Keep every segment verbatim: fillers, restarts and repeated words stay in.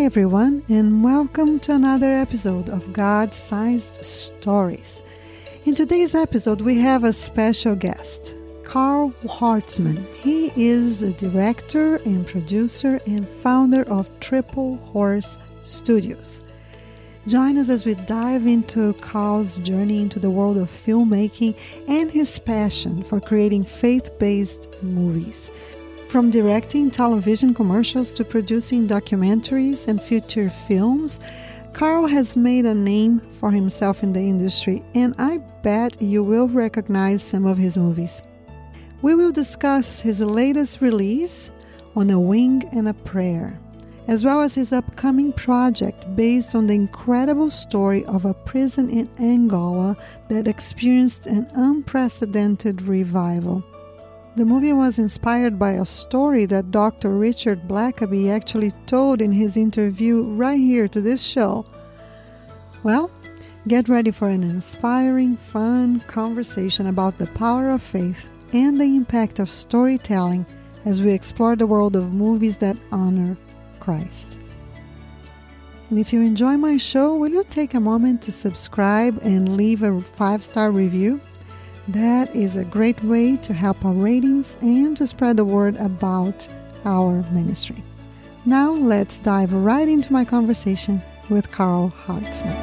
Hi, everyone, and welcome to another episode of God-Sized Stories. In today's episode, we have a special guest, Carl Hartzman. He is a director and producer and founder of Triple Horse Studios. Join us as we dive into Carl's journey into the world of filmmaking and his passion for creating faith-based movies. From directing television commercials to producing documentaries and feature films, Carl has made a name for himself in the industry, and I bet you will recognize some of his movies. We will discuss his latest release, On a Wing and a Prayer, as well as his upcoming project based on the incredible story of a prison in Angola that experienced an unprecedented revival. The movie was inspired by a story that Doctor Richard Blackaby actually told in his interview right here to this show. Well, get ready for an inspiring, fun conversation about the power of faith and the impact of storytelling as we explore the world of movies that honor Christ. And if you enjoy my show, will you take a moment to subscribe and leave a five-star review? That is a great way to help our ratings and to spread the word about our ministry. Now let's dive right into my conversation with Carl Hartzman.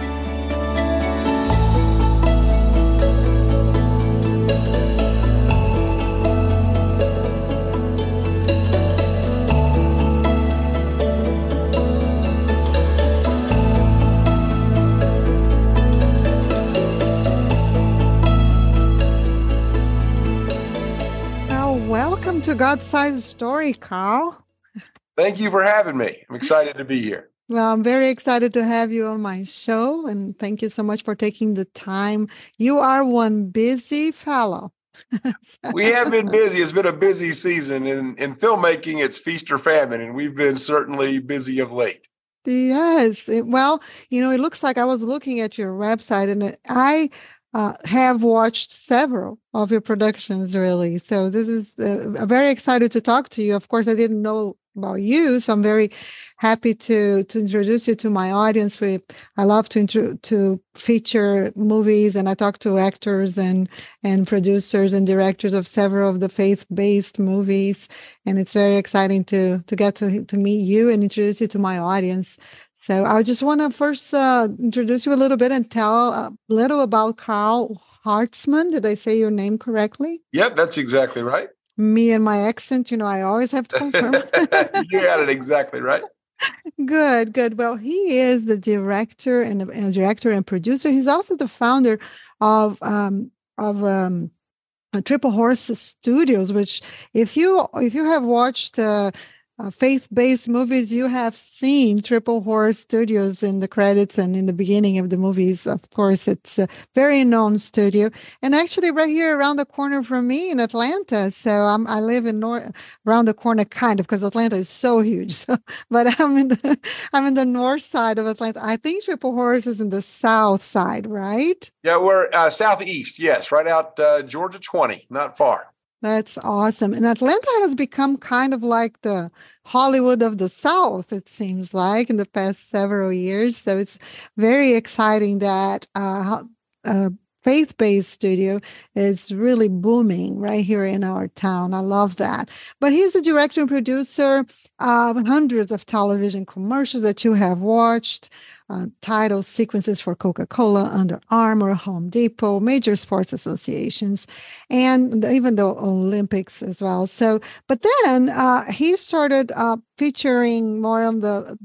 Welcome to God-Sized Story, Carl. Thank you for having me. I'm excited to be here. Well, I'm very excited to have you on my show, and thank you so much for taking the time. You are one busy fellow. We have been busy. It's been a busy season. In, in filmmaking, it's feast or famine, and we've been certainly busy of late. Yes. It, well, you know, it looks like I was looking at your website, and I Uh, have watched several of your productions, really. So this is uh, I'm very excited to talk to you. Of course, I didn't know about you, so I'm very happy to to introduce you to my audience. We I love to intro, to feature movies, and I talk to actors and and producers and directors of several of the faith-based movies, and it's very exciting to to get to to meet you and introduce you to my audience. So I just want to first uh, introduce you a little bit and tell a little about Carl Hartzman. Did I say your name correctly? Yep, that's exactly right. Me and my accent, you know, I always have to confirm. You got it exactly right. Good, good. Well, he is the director and a, and a director and producer. He's also the founder of um, of um, Triple Horse Studios, which if you if you have watched Uh, Uh, faith-based movies, you have seen Triple Horse Studios in the credits and in the beginning of the movies. Of course, it's a very known studio, and actually right here around the corner from me in Atlanta. So I'm, I live in north around the corner, kind of, because Atlanta is so huge. So, but I'm in the I'm in the north side of Atlanta. I think Triple Horse is in the south side, right? Yeah, we're uh, southeast. Yes, right out uh, Georgia twenty, not far. That's awesome. And Atlanta has become kind of like the Hollywood of the South, it seems like, in the past several years. So it's very exciting that uh, a faith-based studio is really booming right here in our town. I love that. But he's a director and producer of hundreds of television commercials that you have watched. Uh, title sequences for Coca-Cola, Under Armour, Home Depot, major sports associations, and even the Olympics as well. So, but then uh, he started uh, featuring more of the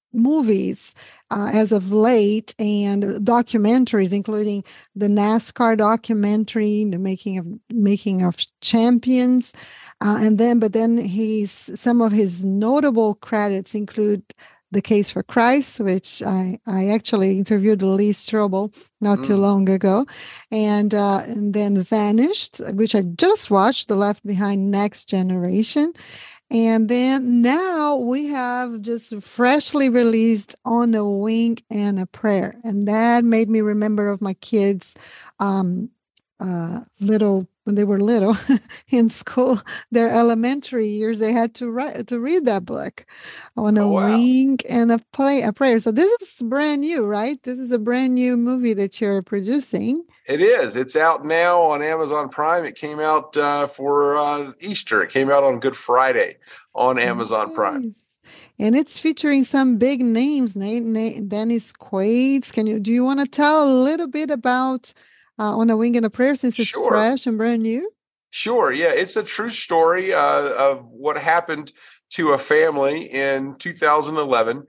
movies uh, as of late and documentaries, including the NASCAR documentary, the making of making of champions, uh, and then but then he's some of his notable credits include The Case for Christ, which I, I actually interviewed Lee Strobel not mm. too long ago, and uh, and then Vanished, which I just watched, The Left Behind Next Generation. And then now we have just freshly released On a Wing and a Prayer. And that made me remember of my kids' um, uh, little when they were little in school, their elementary years, they had to write to read that book, On a Oh, wow. Wing and a Play a Prayer. So this is brand new, right? This is a brand new movie that you're producing. It is. It's out now on Amazon Prime. It came out uh, for uh, Easter. It came out on Good Friday on Amazon Prime. Nice. And it's featuring some big names, Nate, Nate, Dennis Quaid. Can you do you want to tell a little bit about uh, On a Wing and a Prayer, since it's Sure. fresh and brand new? Sure. Yeah. It's a true story uh, of what happened to a family in two thousand eleven.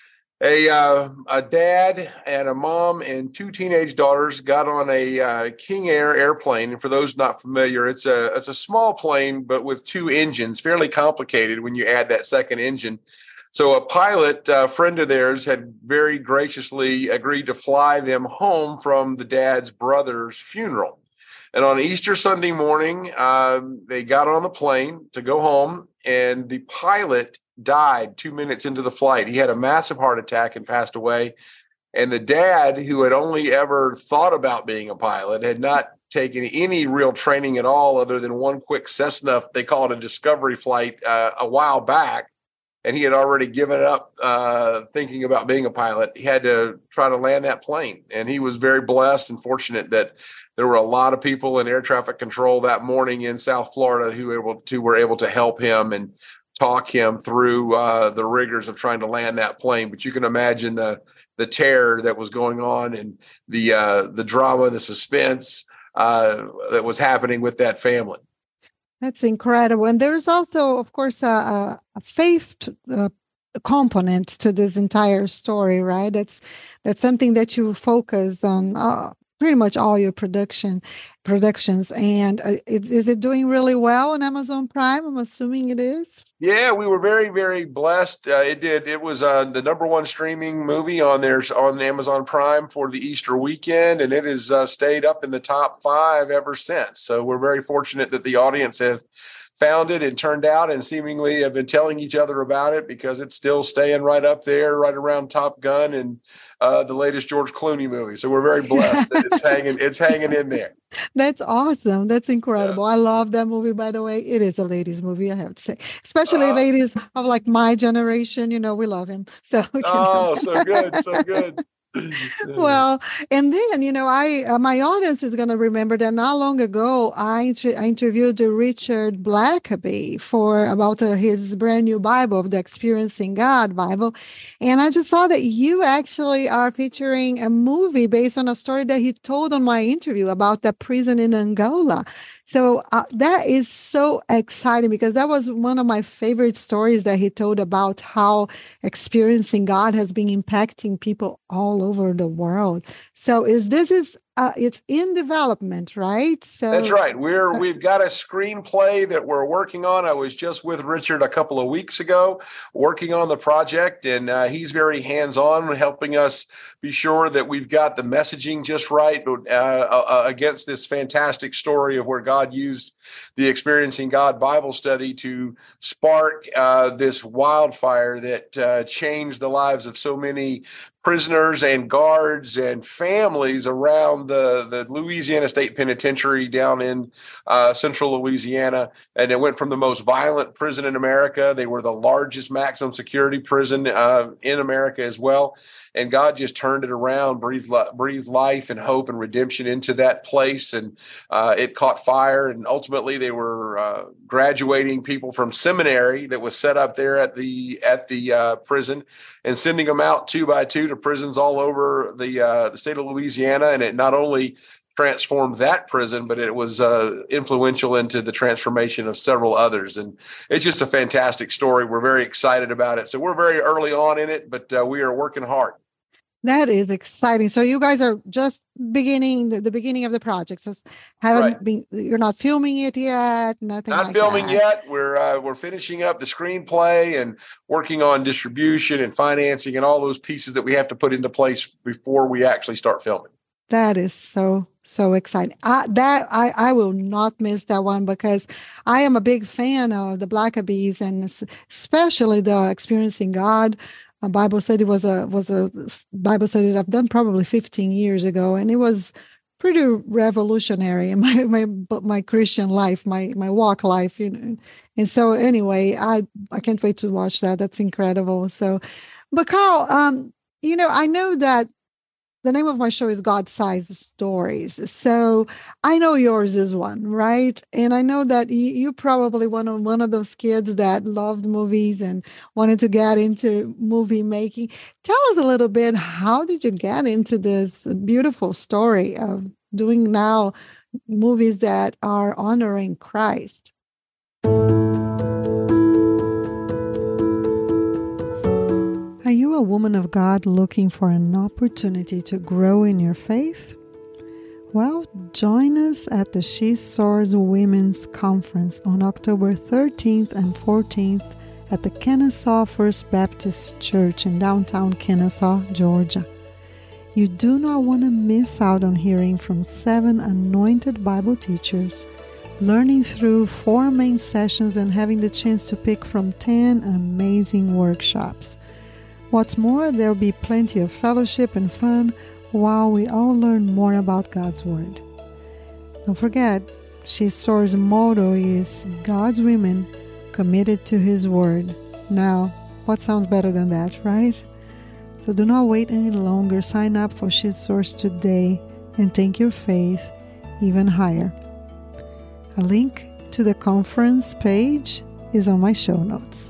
A, uh, a dad and a mom and two teenage daughters got on a uh, King Air airplane. And for those not familiar, it's a it's a small plane, but with two engines, fairly complicated when you add that second engine. So a pilot, a friend of theirs, had very graciously agreed to fly them home from the dad's brother's funeral. And on Easter Sunday morning, uh, they got on the plane to go home, and the pilot died two minutes into the flight. He had a massive heart attack and passed away. And the dad, who had only ever thought about being a pilot, had not taken any real training at all other than one quick Cessna, they call it a discovery flight, uh, a while back. And he had already given up uh, thinking about being a pilot. He had to try to land that plane. And he was very blessed and fortunate that there were a lot of people in air traffic control that morning in South Florida who were able to, were able to help him and talk him through uh, the rigors of trying to land that plane. But you can imagine the the terror that was going on and the uh, the drama, the suspense uh, that was happening with that family. That's incredible. And there's also, of course, a, a faith uh, component to this entire story, right? That's that's something that you focus on uh, pretty much all your production productions. And uh, it, is it doing really well on Amazon Prime? I'm assuming it is. Yeah, we were very, very blessed. Uh, it did. It was uh, the number one streaming movie on there on Amazon Prime for the Easter weekend, and it has uh, stayed up in the top five ever since. So we're very fortunate that the audience have found it and turned out and seemingly have been telling each other about it, because it's still staying right up there, right around Top Gun and uh, the latest George Clooney movie. So we're very blessed that it's hanging, it's hanging in there. That's awesome. That's incredible. Yeah. I love that movie, by the way. It is a ladies' movie, I have to say. Especially Uh, ladies of like my generation, you know, we love him. So we can oh, so good, so good. well, and then, you know, I uh, my audience is going to remember that not long ago, I, inter- I interviewed Richard Blackaby for about uh, his brand new Bible, of the Experiencing God Bible. And I just saw that you actually are featuring a movie based on a story that he told on my interview about the prison in Angola. So uh, that is so exciting, because that was one of my favorite stories that he told about how experiencing God has been impacting people all over the world. So is this is uh, it's in development, right? So that's right. We're we've got a screenplay that we're working on. I was just with Richard a couple of weeks ago, working on the project, and uh, he's very hands-on, helping us be sure that we've got the messaging just right uh, uh, against this fantastic story of where God used the Experiencing God Bible study to spark uh, this wildfire that uh, changed the lives of so many prisoners and guards and families around the, the Louisiana State Penitentiary down in uh, central Louisiana. And it went from the most violent prison in America. They were the largest maximum security prison uh, in America as well. And God just turned it around, breathed, breathed life and hope and redemption into that place. And uh, it caught fire. And ultimately, they were uh, graduating people from seminary that was set up there at the at the uh, prison, and sending them out two by two to prisons all over the uh, the state of Louisiana. And it not only transformed that prison, but it was uh, influential into the transformation of several others. And it's just a fantastic story. We're very excited about it. So we're very early on in it, but uh, we are working hard. That is exciting. So you guys are just beginning the, the beginning of the project. So haven't Right. been, you're not filming it yet. Nothing. Not like filming that. yet. We're uh, we're finishing up the screenplay and working on distribution and financing and all those pieces that we have to put into place before we actually start filming. That is so, so exciting. I, that I, I will not miss that one, because I am a big fan of the Blackabys, and especially the Experiencing God a Bible study was a was a Bible study that I've done probably fifteen years ago, and it was pretty revolutionary in my my my Christian life, my my walk life, you know. And so anyway, I I can't wait to watch that. That's incredible. So, but Carl, um, you know, I know that the name of my show is God-Sized Stories. So I know yours is one, right? And I know that you, you probably one of one of those kids that loved movies and wanted to get into movie making. Tell us a little bit, how did you get into this beautiful story of doing now movies that are honoring Christ? Are you a woman of God looking for an opportunity to grow in your faith? Well, join us at the She Soars Women's Conference on October thirteenth and fourteenth at the Kennesaw First Baptist Church in downtown Kennesaw, Georgia. You do not want to miss out on hearing from seven anointed Bible teachers, learning through four main sessions, and having the chance to pick from ten amazing workshops. What's more, there will be plenty of fellowship and fun while we all learn more about God's Word. Don't forget, She Soars' motto is God's women committed to His Word. Now, what sounds better than that, right? So do not wait any longer. Sign up for She Soars today and take your faith even higher. A link to the conference page is on my show notes.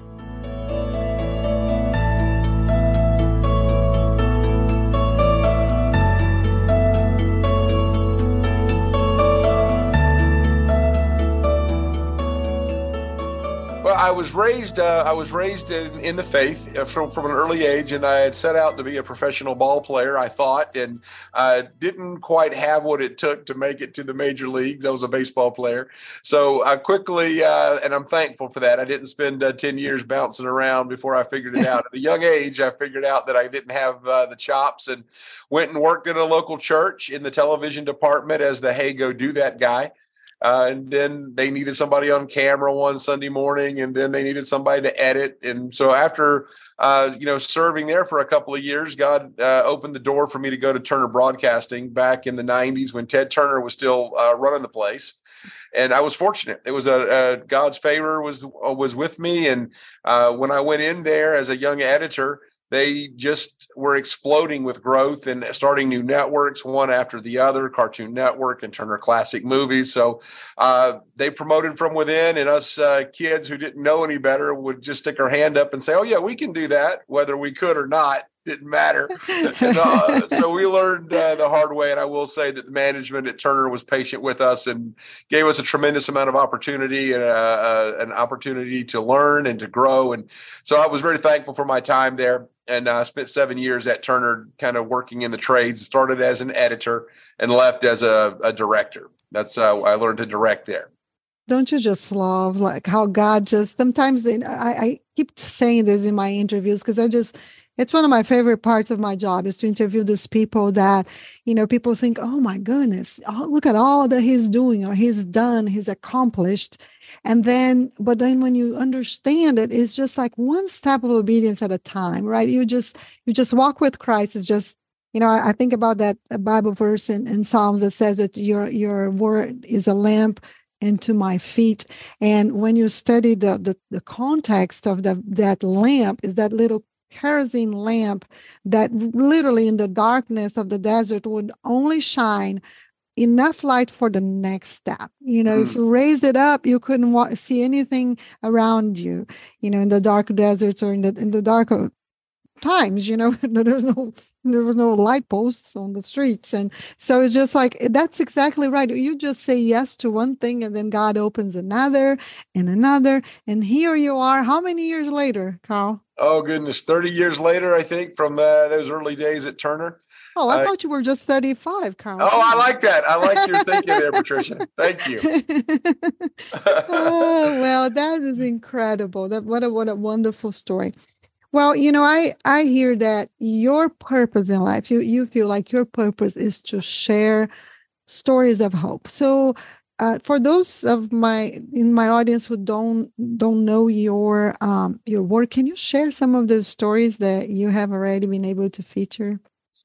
I was raised. Uh, I was raised in, in the faith uh, from from an early age, and I had set out to be a professional ball player. I thought, and I didn't quite have what it took to make it to the major leagues. I was a baseball player, so I quickly, uh, and I'm thankful for that. I didn't spend uh, ten years bouncing around before I figured it out. At a young age, I figured out that I didn't have uh, the chops, and went and worked at a local church in the television department as the "Hey, go do that" guy. Uh, and then they needed somebody on camera one Sunday morning, and then they needed somebody to edit. And so after, uh, you know, serving there for a couple of years, God uh, opened the door for me to go to Turner Broadcasting back in the nineties when Ted Turner was still uh, running the place. And I was fortunate. It was a, a God's favor was was with me. And uh, when I went in there as a young editor, they just were exploding with growth and starting new networks, one after the other, Cartoon Network and Turner Classic Movies. So uh, they promoted from within, and us uh, kids who didn't know any better would just stick our hand up and say, oh, yeah, we can do that, whether we could or not. Didn't matter. and, uh, so we learned uh, the hard way. And I will say that the management at Turner was patient with us and gave us a tremendous amount of opportunity and uh, uh, an opportunity to learn and to grow. And so I was very thankful for my time there. And I uh, spent seven years at Turner kind of working in the trades, started as an editor and left as a, a director. That's how I learned to direct there. Don't you just love like how God just sometimes, I, I keep saying this in my interviews because I just, it's one of my favorite parts of my job is to interview these people that, you know, people think, oh my goodness, oh, look at all that he's doing or he's done, he's accomplished. And then, but then when you understand it, it's just like one step of obedience at a time, right? You just, you just walk with Christ. It's just, you know, I, I think about that Bible verse in, in Psalms that says that your, your word is a lamp into my feet. And when you study the, the, the context of the, that lamp is that little kerosene lamp that literally in the darkness of the desert would only shine enough light for the next step. You know, mm. if you raise it up, you couldn't wa- see anything around you, you know, in the dark deserts or in the in the dark times, you know, there's no, there was no light posts on the streets. And so it's just like, that's exactly right. You just say yes to one thing and then God opens another and another. And here you are. How many years later, Carl? Oh, goodness. thirty years later, I think, from the, those early days at Turner. Oh, I uh, thought you were just thirty-five, Carl. Oh, I like that. I like your thinking there, Patricia. Thank you. Oh, well, that is incredible. That what a what a wonderful story. Well, you know, I, I hear that your purpose in life, you, you feel like your purpose is to share stories of hope. So uh, for those of my in my audience who don't don't know your um, your work, can you share some of the stories that you have already been able to feature?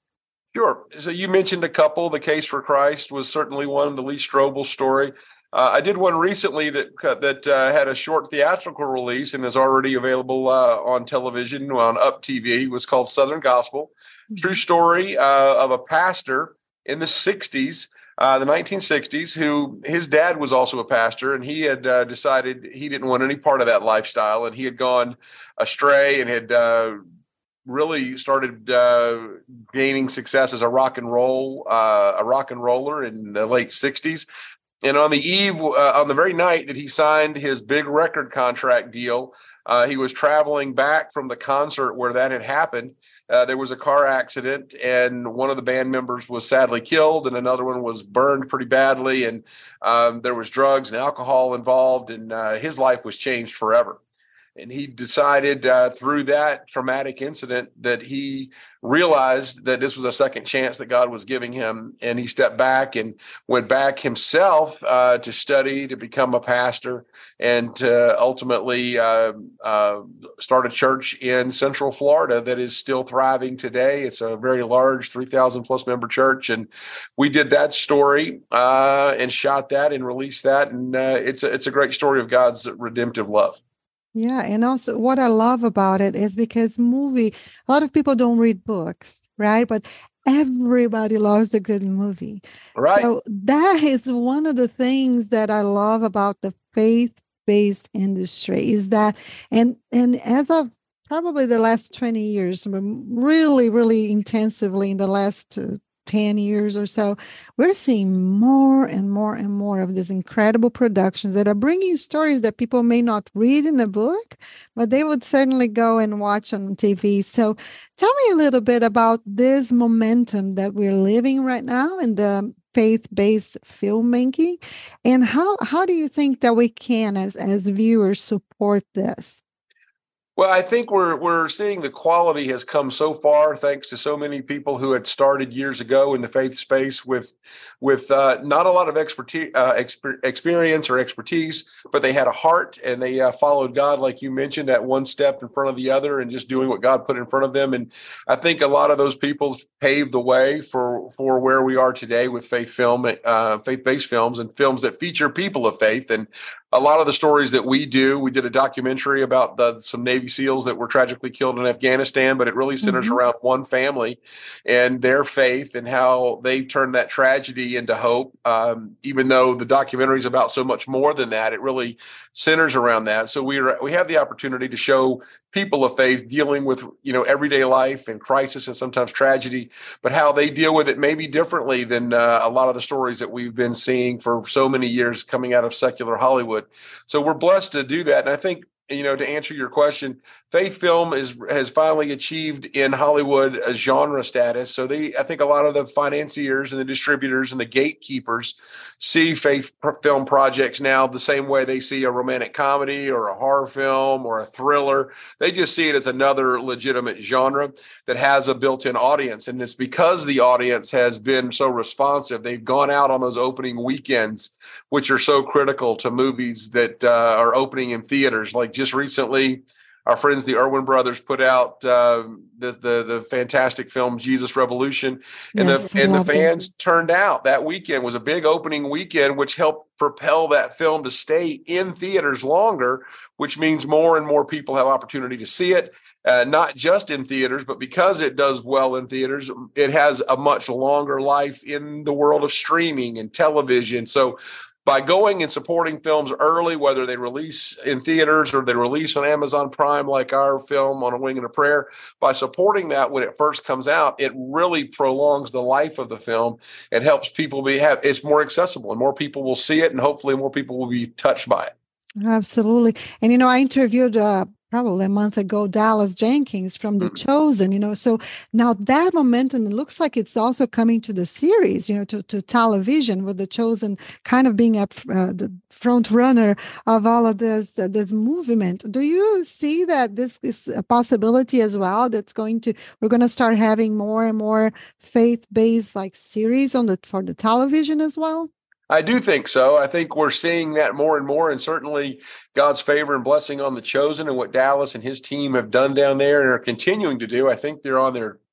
Sure. So you mentioned a couple. The Case for Christ was certainly one, the Lee Strobel story. Uh, I did one recently that that uh, had a short theatrical release and is already available uh, on television on Up T V. It was called Southern Gospel. True story uh, of a pastor in the sixties, uh, the nineteen sixties, who his dad was also a pastor, and he had uh, decided he didn't want any part of that lifestyle, and he had gone astray and had uh, really started uh, gaining success as a rock and roll uh, a rock and roller in the late sixties. And on the eve, uh, on the very night that he signed his big record contract deal, uh, he was traveling back from the concert where that had happened. Uh, there was a car accident, and one of the band members was sadly killed, and another one was burned pretty badly. And um, there was drugs and alcohol involved, and uh, his life was changed forever. And he decided uh, through that traumatic incident that he realized that this was a second chance that God was giving him. And he stepped back and went back himself uh, to study, to become a pastor, and to ultimately uh, uh, start a church in Central Florida that is still thriving today. It's a very large three thousand plus member church. And we did that story uh, and shot that and released that. And uh, it's a, it's a great story of God's redemptive love. Yeah, and also what I love about it is because movie, a lot of people don't read books, right? But everybody loves a good movie. Right. So that is one of the things that I love about the faith-based industry is that, and and as of probably the last twenty years, really, really intensively in the last uh, ten years or so, we're seeing more and more and more of these incredible productions that are bringing stories that people may not read in a book, but they would certainly go and watch on T V. So tell me a little bit about this momentum that we're living right now in the faith-based filmmaking, and how, how do you think that we can, as, as viewers, support this? Well, I think we're we're seeing the quality has come so far thanks to so many people who had started years ago in the faith space with with uh, not a lot of expertise, uh, exper- experience or expertise, but they had a heart and they uh, followed God, like you mentioned, that one step in front of the other and just doing what God put in front of them. And I think a lot of those people paved the way for for where we are today with faith film, uh, faith-based films and films that feature people of faith. And a lot of the stories that we do, we did a documentary about the, some Navy SEALs that were tragically killed in Afghanistan, but it really centers mm-hmm. around one family and their faith and how they turned that tragedy into hope. Um, even though the documentary is about so much more than that, it really centers around that. So we we have the opportunity to show people of faith dealing with, you know, everyday life and crisis and sometimes tragedy, but how they deal with it maybe differently than uh, a lot of the stories that we've been seeing for so many years coming out of secular Hollywood. So we're blessed to do that. And I think, you know, to answer your question, faith film is has finally achieved in Hollywood a genre status. So they, I think a lot of the financiers and the distributors and the gatekeepers see faith film projects now the same way they see a romantic comedy or a horror film or a thriller. They just see it as another legitimate genre that has a built-in audience. And it's because the audience has been so responsive. They've gone out on those opening weekends, which are so critical to movies that uh, are opening in theaters. Like just recently, our friends, the Erwin brothers, put out uh, the, the the fantastic film Jesus Revolution, and yes, the and the fans it. turned out. That weekend was a big opening weekend, which helped propel that film to stay in theaters longer, which means more and more people have opportunity to see it. Uh, not just in theaters, but because it does well in theaters, it has a much longer life in the world of streaming and television. So by going and supporting films early, whether they release in theaters or they release on Amazon Prime, like our film On a Wing and a Prayer, by supporting that when it first comes out, it really prolongs the life of the film and helps people be have it's more accessible and more people will see it and hopefully more people will be touched by it. Absolutely. And, you know, I interviewed uh, probably a month ago, Dallas Jenkins from The Chosen, you know, so now that momentum, it looks like it's also coming to the series, you know, to, to television, with The Chosen kind of being a, uh, the front runner of all of this, uh, this movement. Do you see that this is a possibility as well? That's going to, we're going to start having more and more faith-based like series on the, for the television as well? I do think so. I think we're seeing that more and more, and certainly God's favor and blessing on The Chosen and what Dallas and his team have done down there and are continuing to do. I think they're on their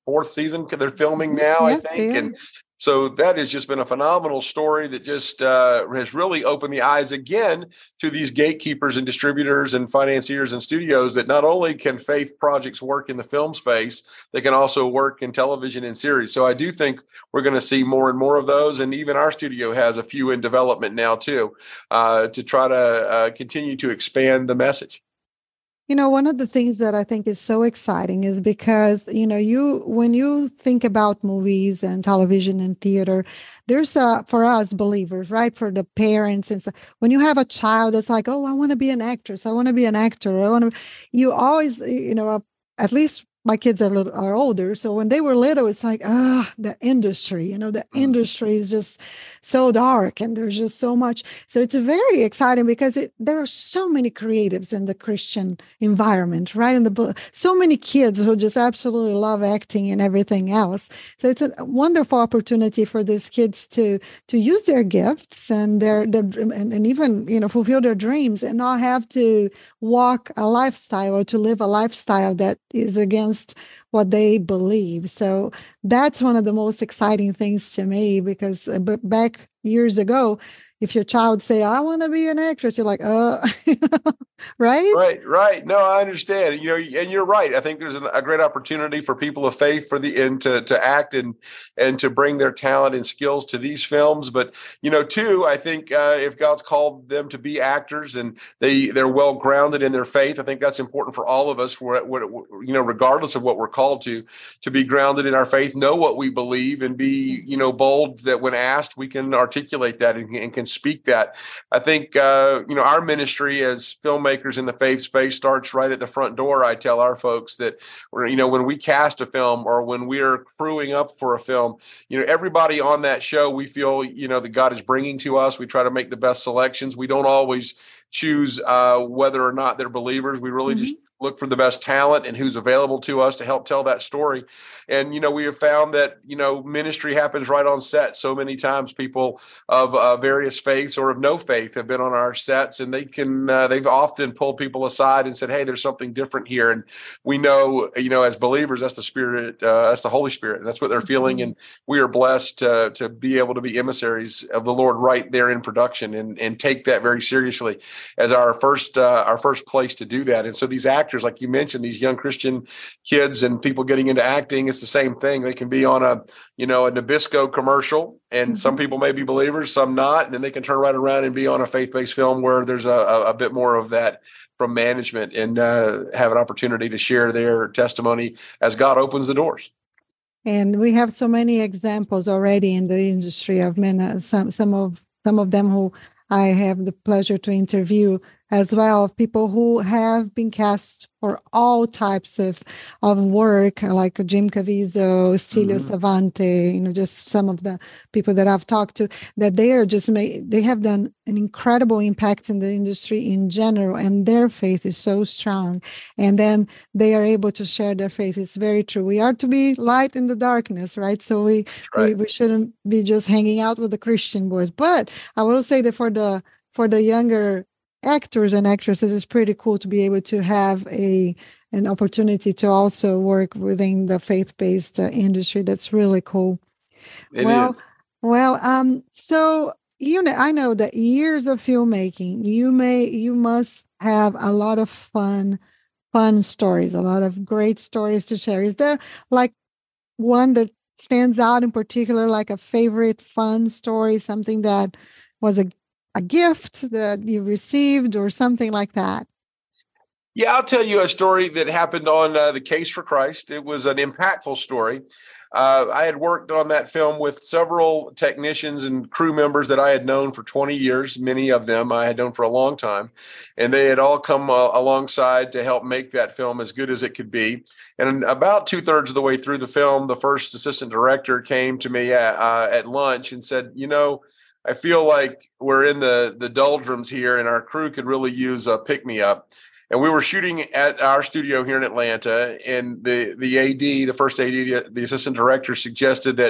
fourth season they're filming now, I Yeah, think. they And are. so that has just been a phenomenal story that just uh, has really opened the eyes again to these gatekeepers and distributors and financiers and studios that not only can faith projects work in the film space, they can also work in television and series. So I do think we're going to see more and more of those. And even our studio has a few in development now too, uh, to try to uh, continue to expand the message. You know, one of the things that I think is so exciting is because, you know, you, when you think about movies and television and theater, there's a, for us believers, right? For the parents and stuff, when you have a child, it's like, oh, I want to be an actress. I want to be an actor. I want to, you always, you know, at least my kids are little, are older. So when they were little, it's like, ah, the industry, you know, the industry is just so dark and there's just so much. So it's very exciting because it, there are so many creatives in the Christian environment, right? And the so many kids who just absolutely love acting and everything else. So it's a wonderful opportunity for these kids to to use their gifts and their, their and, and even, you know, fulfill their dreams and not have to walk a lifestyle or to live a lifestyle that is against what they believe. So that's one of the most exciting things to me, because back years ago, if your child say, I want to be an actress, you're like, uh, right? Right, right. No, I understand. You know, and you're right. I think there's a great opportunity for people of faith for the and to to act and and to bring their talent and skills to these films. But you know, too, I think uh, if God's called them to be actors and they they're well grounded in their faith, I think that's important for all of us. What you know, regardless of what we're called to, to be grounded in our faith, know what we believe, and be you know bold that when asked, we can articulate that and, and can speak that. I think uh, you know our ministry as filmmakers in the faith space starts right at the front door. I tell our folks that, you know, when we cast a film or when we're crewing up for a film, you know, everybody on that show, we feel, you know, that God is bringing to us. We try to make the best selections. We don't always choose uh, whether or not they're believers. We really mm-hmm. just look for the best talent and who's available to us to help tell that story. And, you know, we have found that, you know, ministry happens right on set. So many times people of uh, various faiths or of no faith have been on our sets, and they can, uh, they've often pulled people aside and said, hey, there's something different here. And we know, you know, as believers, that's the Spirit, uh, that's the Holy Spirit. And that's what they're feeling. And we are blessed uh, to be able to be emissaries of the Lord right there in production and, and take that very seriously as our first, uh, our first place to do that. And so these actors, like you mentioned, these young Christian kids and people getting into acting, it's the same thing. They can be on a, you know, a Nabisco commercial, and mm-hmm. some people may be believers, some not, and then they can turn right around and be on a faith-based film where there's a, a, a bit more of that from management, and uh, have an opportunity to share their testimony as God opens the doors. And we have so many examples already in the industry of men, uh, some some of some of them who I have the pleasure to interview as well, of people who have been cast for all types of, of work, like Jim Caviezel, Stilio mm-hmm. Savante, you know, just some of the people that I've talked to, that they are just, made, they have done an incredible impact in the industry in general, and their faith is so strong. And then they are able to share their faith. It's very true. We are to be light in the darkness, right? So we, right. we, we shouldn't be just hanging out with the Christian boys. But I will say that for the, for the younger actors and actresses, it's pretty cool to be able to have a an opportunity to also work within the faith-based uh, industry. That's really cool. It well, is. well, um, so you know, I know that years of filmmaking, you may you must have a lot of fun, fun stories, a lot of great stories to share. Is there like one that stands out in particular, like a favorite fun story, something that was a a gift that you received or something like that? Yeah, I'll tell you a story that happened on uh, The Case for Christ. It was an impactful story. Uh, I had worked on that film with several technicians and crew members that I had known for twenty years. Many of them I had known for a long time, and they had all come uh, alongside to help make that film as good as it could be. And about two thirds of the way through the film, the first assistant director came to me at, uh, at lunch and said, you know, I feel like we're in the, the doldrums here, and our crew could really use a pick-me-up. And we were shooting at our studio here in Atlanta, and the, the A D, the first A D, the, the assistant director, suggested that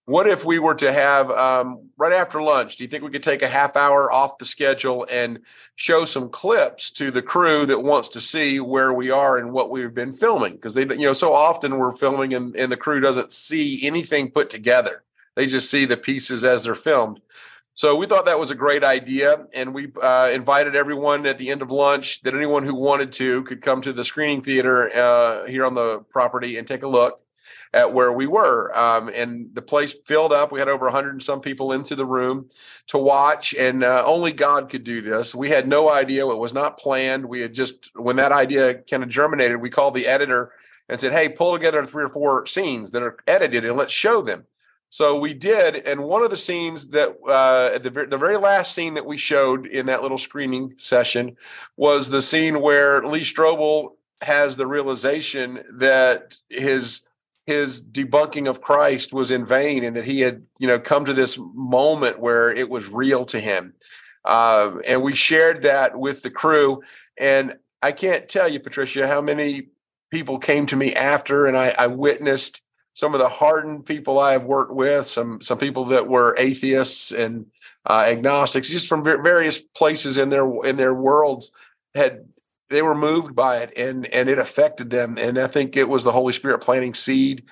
what if we were to have, um, right after lunch, do you think we could take a half hour off the schedule and show some clips to the crew that wants to see where we are and what we've been filming? Because they, you know, so often we're filming and, and the crew doesn't see anything put together. They just see the pieces as they're filmed. So we thought that was a great idea, and we uh, invited everyone at the end of lunch that anyone who wanted to could come to the screening theater uh, here on the property and take a look at where we were. Um, and the place filled up. We had over one hundred and some people into the room to watch, and uh, only God could do this. We had no idea. It was not planned. We had just, when that idea kind of germinated, we called the editor and said, hey, pull together three or four scenes that are edited and let's show them. So we did, and one of the scenes that uh, the, the very last scene that we showed in that little screening session was the scene where Lee Strobel has the realization that his his debunking of Christ was in vain, and that he had, you know, come to this moment where it was real to him. Uh, and we shared that with the crew, and I can't tell you, Patricia, how many people came to me after, and I, I witnessed some of the hardened people I have worked with, some some people that were atheists and uh, agnostics, just from various places in their in their worlds, had they were moved by it, and and it affected them. And I think it was the Holy Spirit planting seed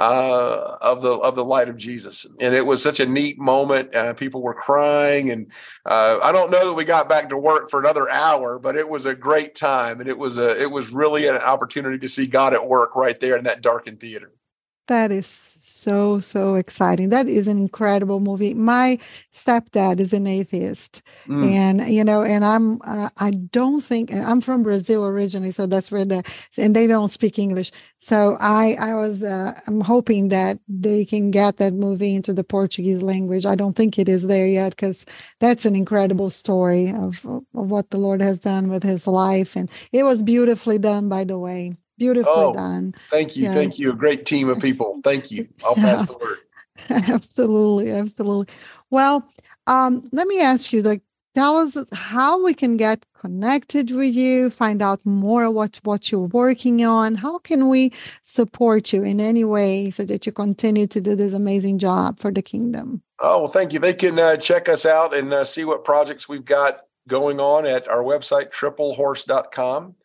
uh, of the of the light of Jesus. And it was such a neat moment. Uh, people were crying, and uh, I don't know that we got back to work for another hour, but it was a great time, and it was a it was really an opportunity to see God at work right there in that darkened theater. That is so, so exciting. That is an incredible movie. My stepdad is an atheist. Mm. And, you know, and I'm, uh, I don't think, I'm from Brazil originally, so that's where the, and they don't speak English. So I, I was, uh, I'm hoping that they can get that movie into the Portuguese language. I don't think it is there yet, because that's an incredible story of, of what the Lord has done with his life. And it was beautifully done, by the way. Beautifully oh, done. Thank you. Yes. Thank you. A great team of people. Thank you. I'll pass the word. Absolutely. Absolutely. Well, um, let me ask you, like, tell us how we can get connected with you, find out more what, what you're working on. How can we support you in any way so that you continue to do this amazing job for the kingdom? Oh, well, thank you. They can uh, check us out and uh, see what projects we've got going on at our website, triple horse dot com.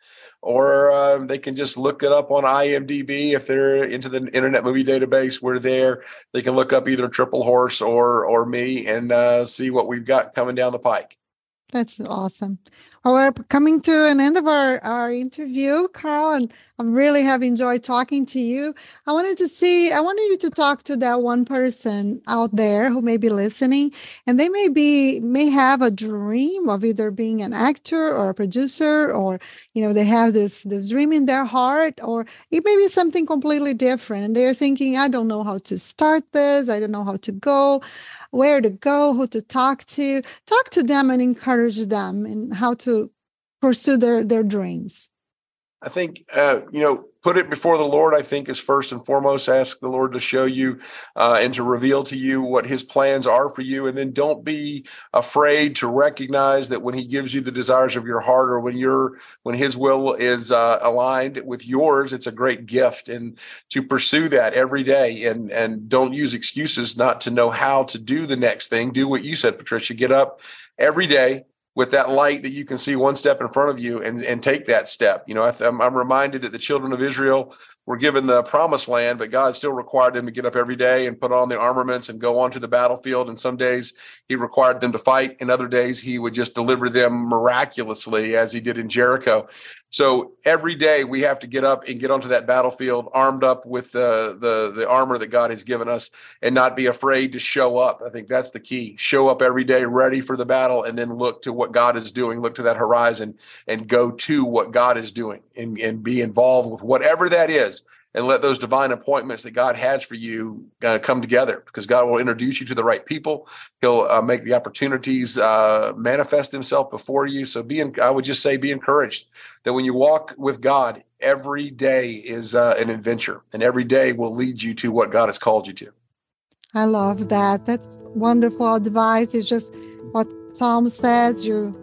Or uh, they can just look it up on I M D B. If they're into the Internet Movie Database, we're there. They can look up either Triple Horse or or me and uh, see what we've got coming down the pike. That's awesome. Well, we're coming to an end of our, our interview, Carl, and I really have enjoyed talking to you. I wanted to see, I wanted you to talk to that one person out there who may be listening, and they may be, may have a dream of either being an actor or a producer, or, you know, they have this, this dream in their heart, or it may be something completely different. They're thinking, I don't know how to start this. I don't know how to go, where to go, who to talk to. Talk to them and encourage them in how to pursue their, their dreams. I think, uh, you know, put it before the Lord, I think, is first and foremost. Ask the Lord to show you uh, and to reveal to you what his plans are for you. And then don't be afraid to recognize that when he gives you the desires of your heart, or when you're, when his will is uh, aligned with yours, it's a great gift. And to pursue that every day, and, and don't use excuses not to know how to do the next thing. Do what you said, Patricia. Get up every day with that light that you can see one step in front of you, and, and take that step. You know, I I'm, I'm reminded that the children of Israel were given the promised land, but God still required them to get up every day and put on the armaments and go onto the battlefield. And some days he required them to fight, and other days he would just deliver them miraculously, as he did in Jericho. So every day we have to get up and get onto that battlefield armed up with the, the, the armor that God has given us, and not be afraid to show up. I think that's the key. Show up every day ready for the battle, and then look to what God is doing, look to that horizon and go to what God is doing, and, and be involved with whatever that is. And let those divine appointments that God has for you uh, come together, because God will introduce you to the right people. He'll uh, make the opportunities uh, manifest himself before you. So be, in, I would just say, be encouraged that when you walk with God, every day is uh, an adventure, and every day will lead you to what God has called you to. I love that. That's wonderful advice. It's just what Tom says. You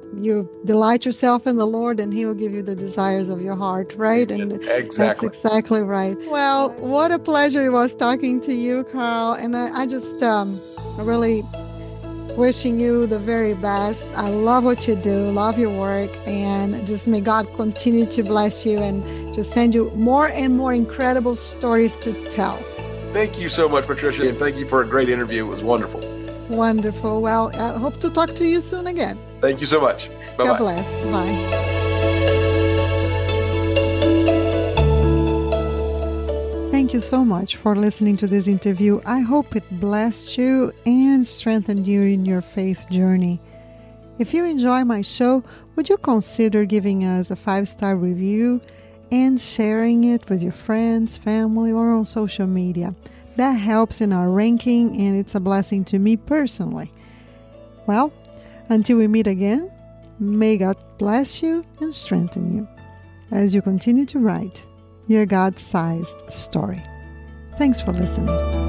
you delight yourself in the Lord, and He will give you the desires of your heart, right? And exactly. That's exactly right. Well, what a pleasure it was talking to you, Carl. And I, I just um, really wishing you the very best. I love what you do, love your work, and just may God continue to bless you and just send you more and more incredible stories to tell. Thank you so much, Patricia, and thank you for a great interview. It was wonderful. Wonderful. Well, I hope to talk to you soon again. Thank you so much. Bye-bye. God bless. Bye. Thank you so much for listening to this interview. I hope it blessed you and strengthened you in your faith journey. If you enjoy my show, would you consider giving us a five-star review and sharing it with your friends, family, or on social media? That helps in our ranking, and it's a blessing to me personally. Well, until we meet again, may God bless you and strengthen you as you continue to write your God-sized story. Thanks for listening.